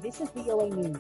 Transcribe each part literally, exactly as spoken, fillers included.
This is V O A News.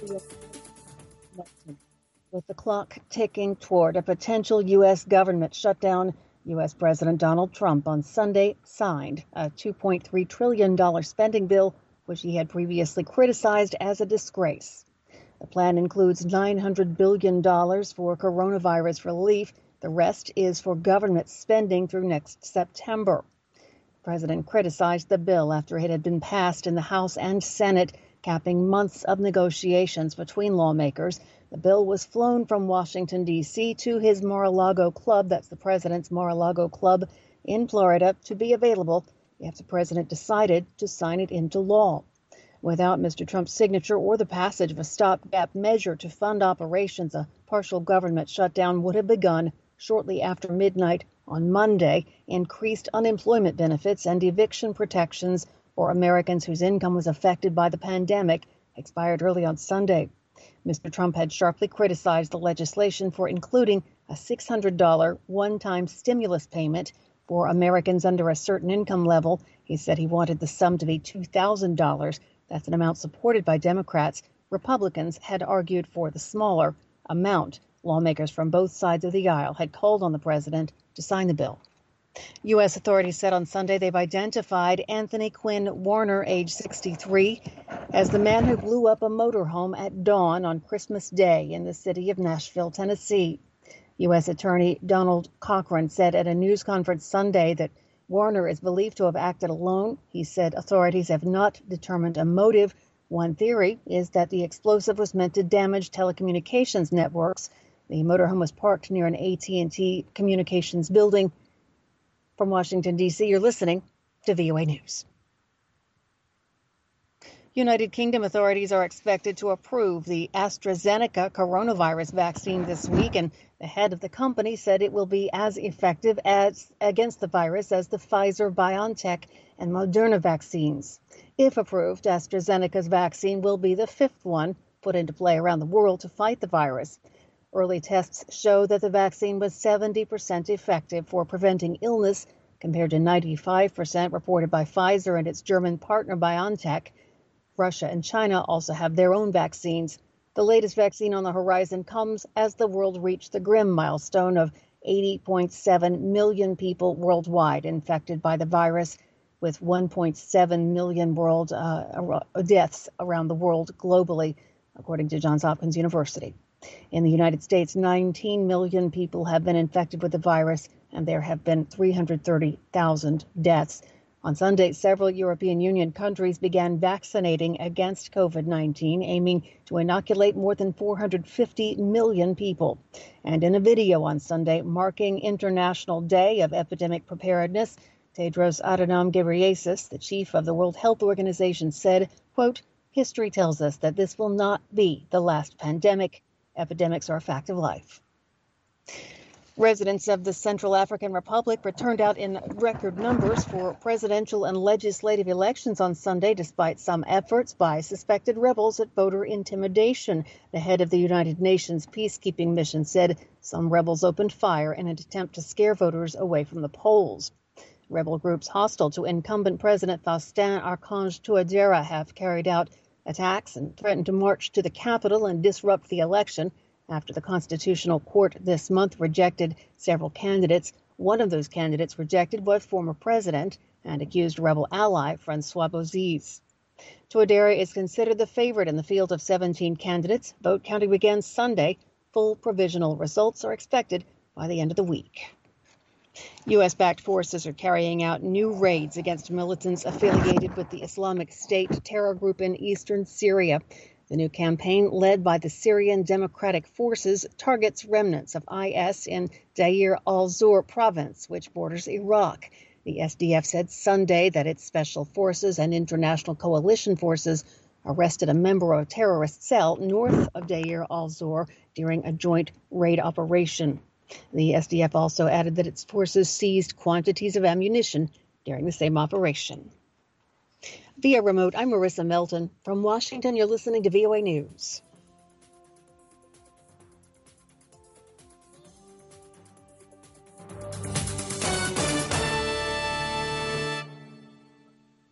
With the clock ticking toward a potential U S government shutdown, U S President Donald Trump on Sunday signed a two point three trillion dollars spending bill, which he had previously criticized as a disgrace. The plan includes nine hundred billion dollars for coronavirus relief. The rest is for government spending through next September. The president criticized the bill after it had been passed in the House and Senate, capping months of negotiations between lawmakers. The bill was flown from Washington, D C to his Mar-a-Lago club, that's the president's Mar-a-Lago club in Florida, to be available if the president decided to sign it into law. Without Mister Trump's signature or the passage of a stopgap measure to fund operations, a partial government shutdown would have begun shortly after midnight on Monday. Increased unemployment benefits and eviction protections for Americans whose income was affected by the pandemic expired early on Sunday. Mister Trump had sharply criticized the legislation for including a six hundred dollars one-time stimulus payment for Americans under a certain income level. He said he wanted the sum to be two thousand dollars. That's an amount supported by Democrats. Republicans had argued for the smaller amount. Lawmakers from both sides of the aisle had called on the president to sign the bill. U S authorities said on Sunday they've identified Anthony Quinn Warner, age sixty-three, as the man who blew up a motorhome at dawn on Christmas Day in the city of Nashville, Tennessee. U S Attorney Donald Cochran said at a news conference Sunday that Warner is believed to have acted alone. He said authorities have not determined a motive. One theory is that the explosive was meant to damage telecommunications networks. The motorhome was parked near an A T and T communications building. From Washington, D C, you're listening to V O A News. United Kingdom authorities are expected to approve the AstraZeneca coronavirus vaccine this week, and the head of the company said it will be as effective as against the virus as the Pfizer-BioNTech and Moderna vaccines. If approved, AstraZeneca's vaccine will be the fifth one put into play around the world to fight the virus. Early tests show that the vaccine was seventy percent effective for preventing illness, compared to ninety-five percent reported by Pfizer and its German partner BioNTech. Russia and China also have their own vaccines. The latest vaccine on the horizon comes as the world reached the grim milestone of eighty point seven million people worldwide infected by the virus, with one point seven million world uh, deaths around the world globally, according to Johns Hopkins University. In the United States, nineteen million people have been infected with the virus, and there have been three hundred thirty thousand deaths. On Sunday, several European Union countries began vaccinating against COVID nineteen, aiming to inoculate more than four hundred fifty million people. And in a video on Sunday marking International Day of Epidemic Preparedness, Tedros Adhanom Ghebreyesus, the chief of the World Health Organization, said, quote, "History tells us that this will not be the last pandemic. Epidemics are a fact of life." Residents of the Central African Republic returned out in record numbers for presidential and legislative elections on Sunday, despite some efforts by suspected rebels at voter intimidation. The head of the United Nations peacekeeping mission said some rebels opened fire in an attempt to scare voters away from the polls. Rebel groups hostile to incumbent President Faustin Archange Touadéra have carried out attacks and threatened to march to the capital and disrupt the election after the Constitutional Court this month rejected several candidates. One of those candidates rejected was former president and accused rebel ally Francois Bozizé. Touadéra is considered the favorite in the field of seventeen candidates. Vote counting begins Sunday. Full provisional results are expected by the end of the week. U S-backed forces are carrying out new raids against militants affiliated with the Islamic State terror group in eastern Syria. The new campaign, led by the Syrian Democratic Forces, targets remnants of I S in Deir al-Zor province, which borders Iraq. The S D F said Sunday that its special forces and international coalition forces arrested a member of a terrorist cell north of Deir al-Zor during a joint raid operation. The S D F also added that its forces seized quantities of ammunition during the same operation. Via remote, I'm Marissa Melton. From Washington, you're listening to V O A News.